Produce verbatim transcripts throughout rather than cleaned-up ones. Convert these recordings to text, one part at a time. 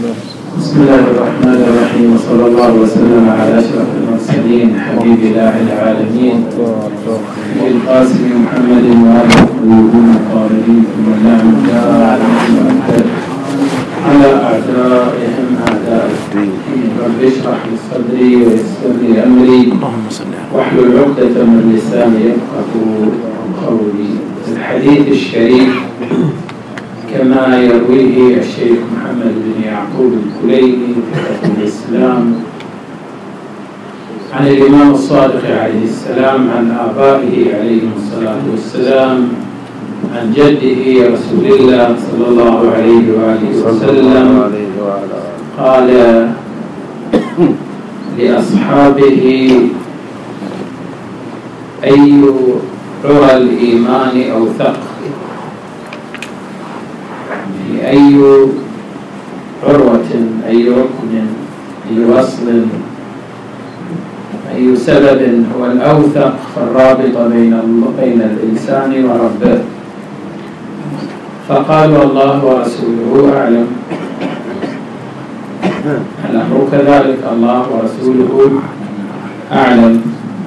بسم الله الرحمن الرحيم، وصلى الله وسلم على أشرف المرسلين حبيب الله العالمين القاسم محمد وآله الطيبين الطاهرين ثم اللعنة الدائمة على أعدائهم أعداء الدين. رب اشرح لي صدري ويسر لي أمري واحلل عقدة من لساني يفقهوا قولي. الحديث الشريف كما يرويه الشيخ محمد بن يعقوب الكليني في فقه الإسلام عن الإمام الصادق عليه السلام عن آبائه عليهم الصلاة والسلام عن جده رسول الله صلى الله عليه وآله وسلم قال لأصحابه: أي عرى الإيمان أوثق؟ أي عروة، أي ركن، أي وصل، أي سبب هو الأوثق فالرابط بين بين الإنسان وربه؟ فقالوا: الله ورسوله أعلم. الأمر كذلك، الله ورسوله أعلم.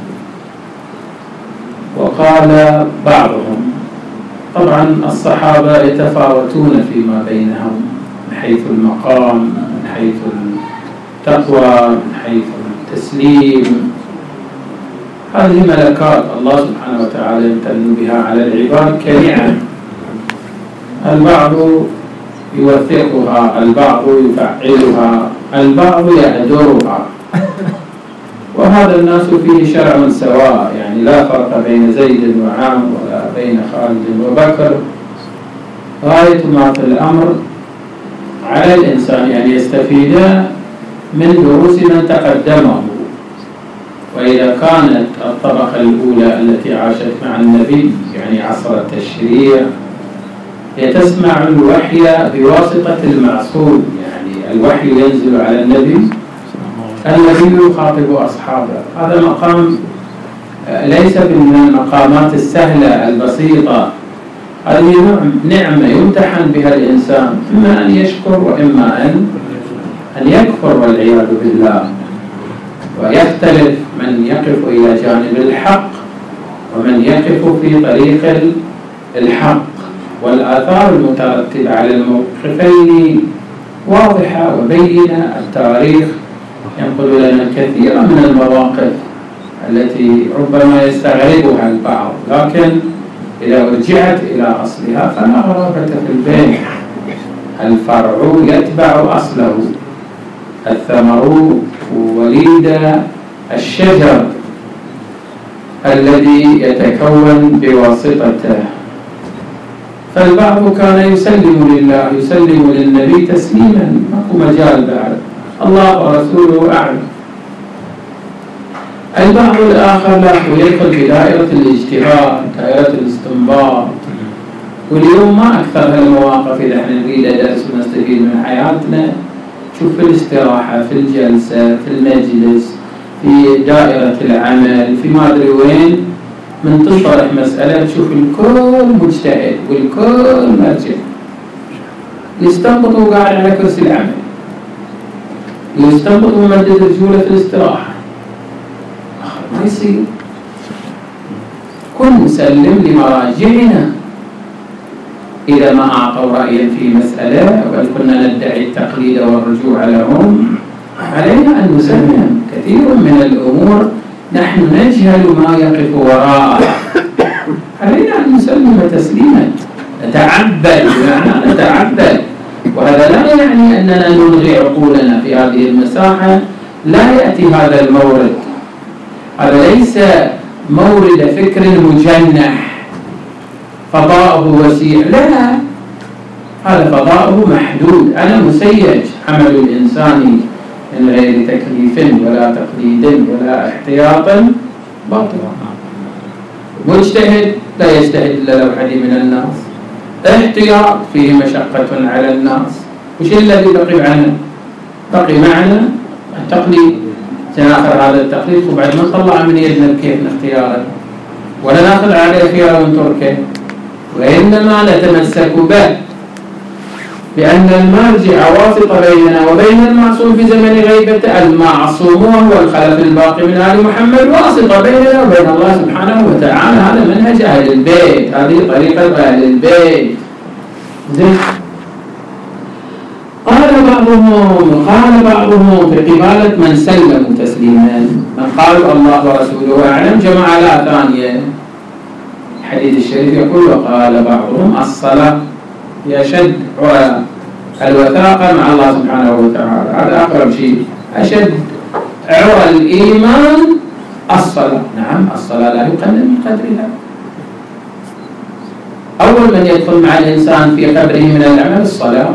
وقال بعضهم: طبعا الصحابة يتفاوتون فيما بينهم من حيث المقام، من حيث التقوى، من حيث التسليم. هذه ملكات الله سبحانه وتعالى يمتن بها على العباد كنعم. البعض يوثقها، البعض يفعلها، البعض يهدرها، وهذا الناس فيه شرع سواء، يعني لا فرق بين زيد وعام ولا بين خالد وبكر. غاية ما في الأمر على الإنسان أن يستفيد من دروس من تقدمه. وإذا كانت الطبقة الأولى التي عاشت مع النبي، يعني عصر التشريع، هي تسمع الوحي بواسطة المعصوم، يعني الوحي ينزل على النبي، الذي يخاطب أصحابه. هذا مقام ليس من المقامات السهلة البسيطة. هذه نعمة يمتحن بها الإنسان، إما أن يشكر وإما أن أن يكفر والعياذ بالله. ويختلف من يقف إلى جانب الحق ومن يقف في طريق الحق. والآثار المترتبة على الموقفين واضحة وبينة. التاريخ ينقل لنا كثيرا من المواقف التي ربما يستغربها البعض، لكن إذا رجعت إلى أصلها فلا غرابة في البين. الفرع يتبع أصله، الثمر وليد الشجر الذي يتكون بواسطته. فالبعض كان يسلم لله، يسلم للنبي تسليما، ماكو مجال بعد، الله ورسوله أعلم. البعض الآخر لا، يدخل في دائرة الاجتهاد، دائرة الاستنباط. واليوم ما أكثر هالمواقف إذا احنا نريد درس ونستفيد من حياتنا. شوف في الاستراحة، في الجلسة، في المجلس، في دائرة العمل، في ما أدري وين، من تطرح مسألة تشوف الكل مجتهد والكل مرجع يستنبط وقاعد على كرسي العمل، يستنبط ومدد رجوله في الاستراحة. ما يصير. كن مسلم لمراجعنا. إذا ما أعطوا رأيا في مسألة بل كنا ندعي التقليد والرجوع لهم، علينا أن نسلم. كثير من الأمور نحن نجهل ما يقف وراءها، علينا أن نسلم تسليما، نتعبد، بمعنى نتعبد. وهذا لا يعني أننا نلغي عقولنا في هذه المساحة. لا يأتي هذا المورد، هذا ليس مورد فكر مجنح فضاؤه وسيع، لا، هذا فضاؤه محدود. أنا مسيج. عمل الإنسان من غير تكليف ولا تقليد ولا احتياط باطل. مجتهد لا يجتهد إلا لو حد من الناس. احتياط فيه مشقة على الناس. وش الذي بقي معنا؟ بقي معنا التقليد. سنأخذ هذا التقليد وبعد ما نطلع من يدنا كيف اختياره، ولا نأخذ عليه خيار ونتركه، وإنما نتمسك به. بأن المرجع واسطة بيننا وبين المعصوم في زمن غيبته المعصوم وهو الخلف الباقي من آل محمد واسطة بيننا وبين الله سبحانه وتعالى. هذا منهج أهل البيت، هذه طريقة أهل البيت. زين. قال بعضهم قال بعضهم في قبالة من سلموا تسليما، من قالوا الله ورسوله أعلم، جمع لا ثانية. الحديث الشريف يقول وقال بعضهم الصلاة يشد الوثاقة مع الله سبحانه وتعالى، هذا أقرب شيء. أشد عرى الإيمان الصلاة، نعم الصلاة لا يقل من قدرها. أول من يدخل مع الإنسان في قبره من العمل الصلاة.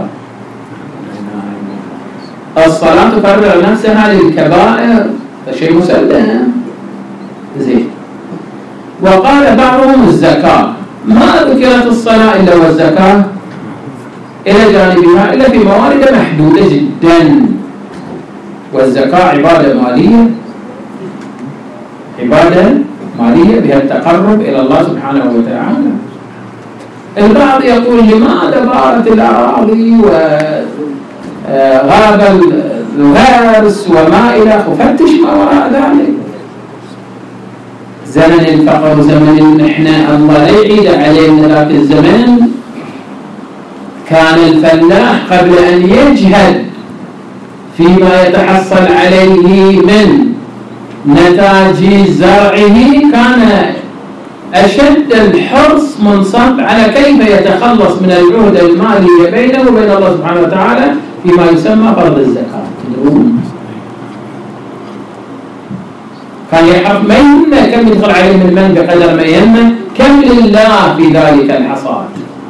الصلاة تفرغ نفسها للكبائر، فشيء مسلم. زين. وقال بعضهم الزكاة، ما ذكرت الصلاة إلا والزكاة إلى جانبها إلا في موارد محدودة جدا. والزكاة عبادة مالية، عبادة مالية بها التقرب إلى الله سبحانه وتعالى. البعض يقول لماذا بارت الأراضي وغاب الغرس وما إلى، فتش ما وراء ذلك. زمن الفقر وزمن المحنة الله لا يعيد علينا، ذاك الزمن كان الفلاح قبل أن يجهد فيما يتحصل عليه من نتاج زرعه كان أشد الحرص منصب على كيف يتخلص من العهدة المالية بينه وبين الله سبحانه وتعالى فيما يسمى فرض الزكاة. كان يحرص ما يهمه كم يدخل عليه من من بقدر ما يهمه كم لله في ذلك الحصاد.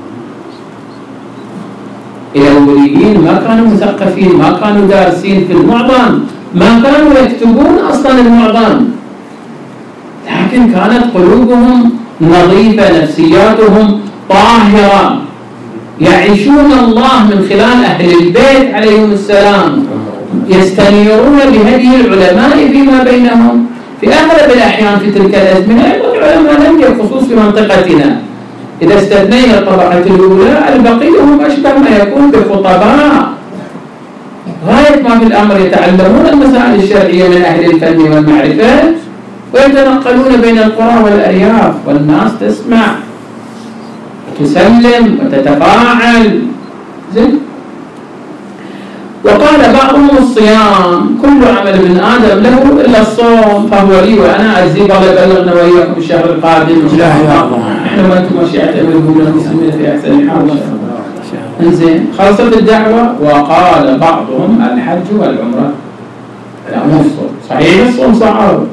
الأوليين ما كانوا مثقفين، ما كانوا دارسين في المعظم، ما كانوا يكتبون أصلا المعظم، لكن كانت قلوبهم نظيفة، نفسياتهم طاهرة، يعيشون الله من خلال أهل البيت عليهم السلام، يستنيرون بهدي العلماء فيما بينهم. في أغلب الأحيان في تلك الأزمنة العلماء لم يخصوص في منطقتنا، إذا استثنينا الطبقة الأولى البقية هم أشبه ما يكون بخطباء غاية ما في الأمر يتعلمون المسائل الشرعية من أهل الفن والمعرفة ويتنقلون بين القرى والأرياف، والناس تسمع وتسلم وتتفاعل. زين. وقال بعضهم الصيام كل عمل من آدم له إلا الصوم فهو لي وأنا أجزي. الله يبلغنا وإياكم الشهر القادم إن شاء الله، نحن وأنتم مشيئة أمركم المسلمين في أحسن حال. انزين. خلصت الدعوة. وقال بعضهم الحج والعمرة، لا مو الصوم. صحيح الصوم صعب،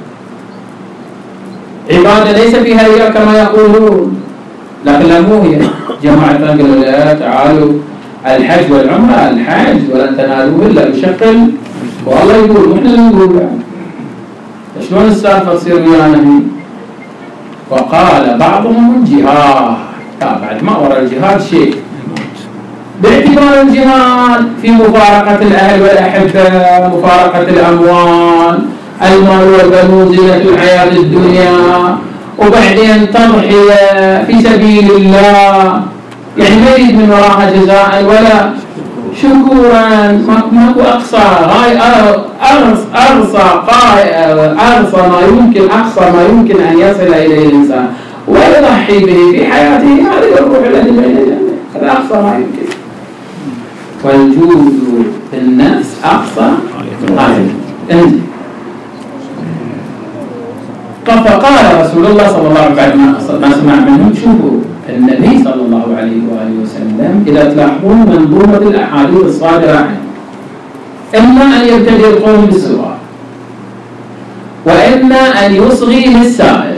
عبادة ليس فيها رياء كما يقولون، لكن لا مو هي. جماعة قالوا لا تعالوا الحج والعمرة، الحج ولن تنالوا إلا بشكل، والله يقول نحن اللي نقول شلون السالفة تصير ويانا. وقال بعضهم الجهاد، بعد ما وراء الجهاد شيء، باعتبار الجهاد في مفارقة الأهل والأحبة، مفارقة الأموال، المال والبنون زينة الحياة الدنيا، وبعدين تضحية في سبيل الله، يعني ما يريد من وراها جزاء ولا شكورا، ماكو أقصى غاية أرصى أرصى ما يمكن أقصى ما يمكن أن يصل إليه الإنسان ويضحي به في حياته، هذا الروح الذي بين الجنة، هذا أقصى ما يمكن. والجود النفس أقصى غاية. انزل. فقال رسول الله صلى الله عليه وسلم بعد ما سمع منهم، شوفوا النبي صلى الله عليه وآله وسلم إذا تلاحظون منظومة الأحاديث الصادرة عنه، إما أن يبتدئ القوم بالسؤال، وإما أن يصغي للسائل،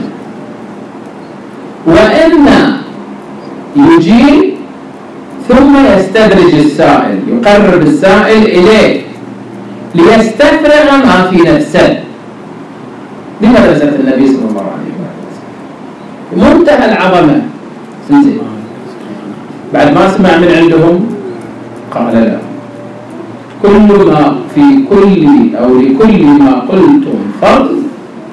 وإما يجيب ثم يستدرج السائل، يقرب السائل إليه ليستفرغ ما في نفسه. بمدرسة النبي صلى الله عليه وسلم منتهى العظمة. انزين. بعد ما سمع من عندهم قال لا، كل ما في كل أو لكل ما قلتم فرض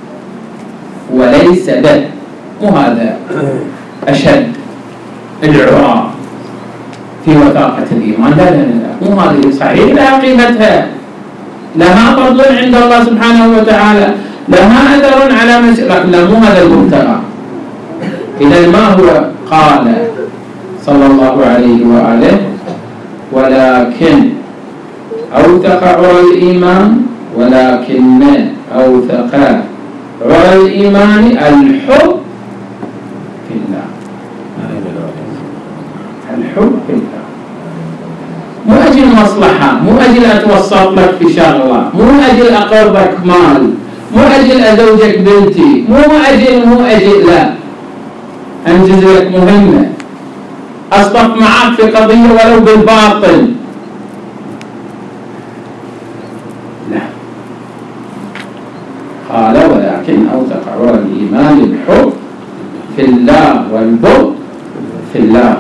وليس به. مو هذا أشد العراء في وثاقة الإيمان. لا لا لا، مو هذه صحيح، لها قيمتها، لها فضل عند الله سبحانه وتعالى، لها أثر على مسير، لكن لا، مو هذا المبتغى. إذا ما هو؟ قال صلى الله عليه وآله: ولكن أوثق عرى الإيمان، ولكن أوثق عرى الإيمان الحب في الله. الحب في الله، مو أجل مصلحة، مو أجل أتوسط لك في شغلة، مو أجل أقربك مال، مو أجل أزوجك بنتي، مو أجل مو أجل لا، أنجز لك مهمة، أصطف معك في قضية ولو بالباطل. لا، قال: ولكن أوثق عرى الإيمان الحب في الله والبغض في الله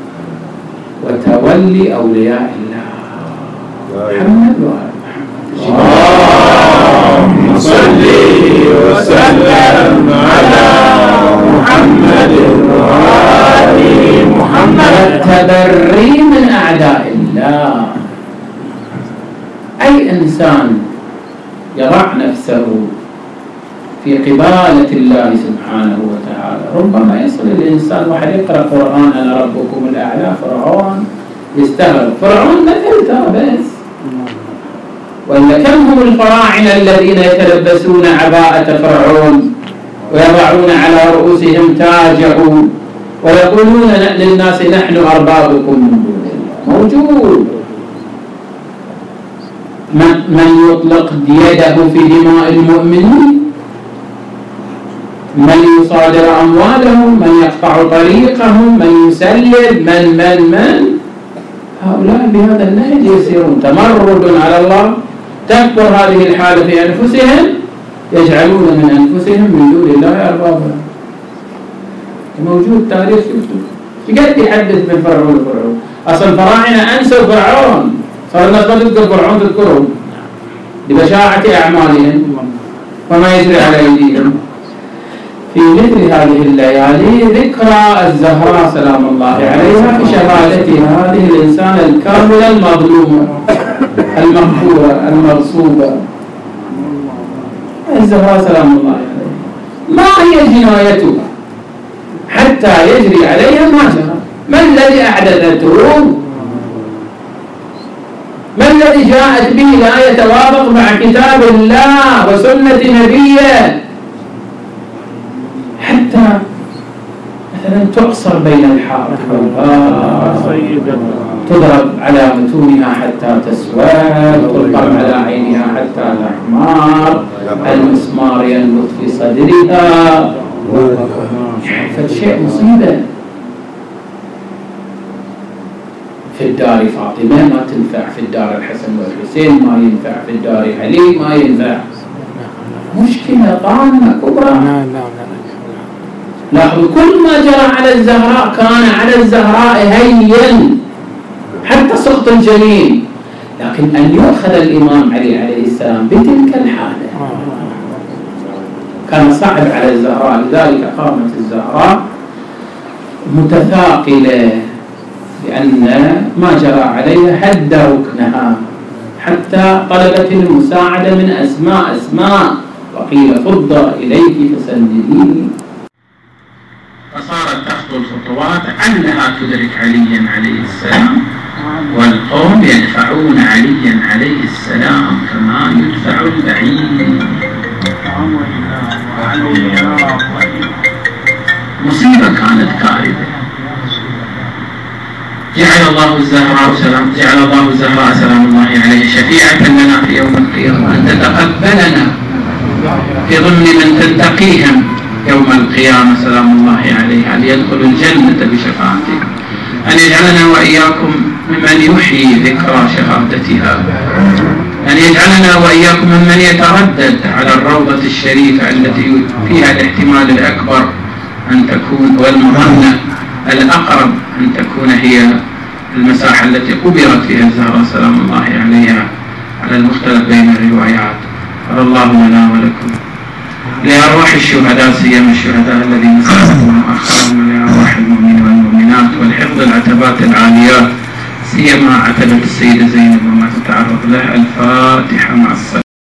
وتولي أولياء الله. محمد وآل محمد. اللهم صل وسلم على محمد وآل محمد. التبري من أعداء الله. أي إنسان يضع نفسه في قبالة الله سبحانه وتعالى، ربما يصل الإنسان واحد يقرأ قرآن: أنا ربكم الأعلى، فرعون يستغرب، فرعون مثل ترى بس، وإلا كم هم الفراعنة الذين يتلبسون عباءة فرعون ويضعون على رؤوسهم تاجهم ويقولون للناس: نحن أربابكم من دون الله. موجود من يطلق يده في دماء المؤمنين، من يصادر أموالهم، من يقطع طريقهم، من يسلب، من من من هؤلاء بهذا النهج يسيرون. تمرد على الله، تكبر هذه الحالة في أنفسهم، يجعلون من أنفسهم من دون الله أربابا. موجود تاريخ شفتوا قد يحدث من فرعون فرعون أصلا فراعنة أنسوا فرعون، صار الناس ما تذكر فرعون تذكرهم لبشاعة أعمالهم وما يجري على أيديهم. في مثل هذه الليالي ذكرى الزهراء سلام الله عليها في شهادتها، هذه الإنسانة الكاملة المظلومة المغفورة المغصوبة، الزهراء سلام الله عليها. ما هي جنايتها حتى يجري عليها ما جرى؟ ما الذي أحدثته؟ ما الذي جاءت به لا يتوافق مع كتاب الله وسنة نبيه حتى مثلا تعصر بين الحائط والباب، تضرب على متونها حتى تسود، تلقم على عينها حتى تحمر، المسمار ينبت في صدرها، فالشيء مصيبة. في الدار فاطمة ما تنفع، في الدار الحسن والحسين ما ينفع، في الدار علي ما ينفع. مشكلة طامة كبرى. لاحظوا كل ما جرى على الزهراء كان على الزهراء هين حتى سقط الجنين، لكن أن يؤخذ الإمام علي عليه السلام بتلك الحالة كان صعب على الزهراء. لذلك قامت الزهراء متثاقلة، لأن ما جرى عليها هد ركنها، حتى طلبت المساعدة من أسماء أسماء وقيل فض إليك فسنديني، فصارت تخطو الخطوات علها تدرك عليا عليه السلام، والقوم يدفعون عليا عليه السلام كما يدفع البعير. مصيبة كانت كارثة. جعل الله الزهراء سلام جعل الله الزهراء سلام الله عليه شفيعة لنا في يوم القيامة، أن تتقبلنا في ضمن من تتقيهم يوم القيامة سلام الله عليها ليدخلوا الجنة بشفاعته، أن يجعلنا وإياكم ممن يحيي ذكرى شهادتها، أن يجعلنا وإياكم ممن يتردد على الروضة الشريفة التي فيها الاحتمال الأكبر أن تكون والمظنة الأقرب أن تكون هي المساحة التي قبرت فيها الزهراء سلام الله عليها على المختلف بين الروايات. قال الله لنا ولكم لأرواح الشهداء سيما الشهداء الذين سبقوا وأخرهم، ولأرواح المؤمنين والمؤمنات، ولحفظ العتبات العاليات سيما عتبة السيدة زينب وما تتعرض له. الفاتحة مع الصلاة.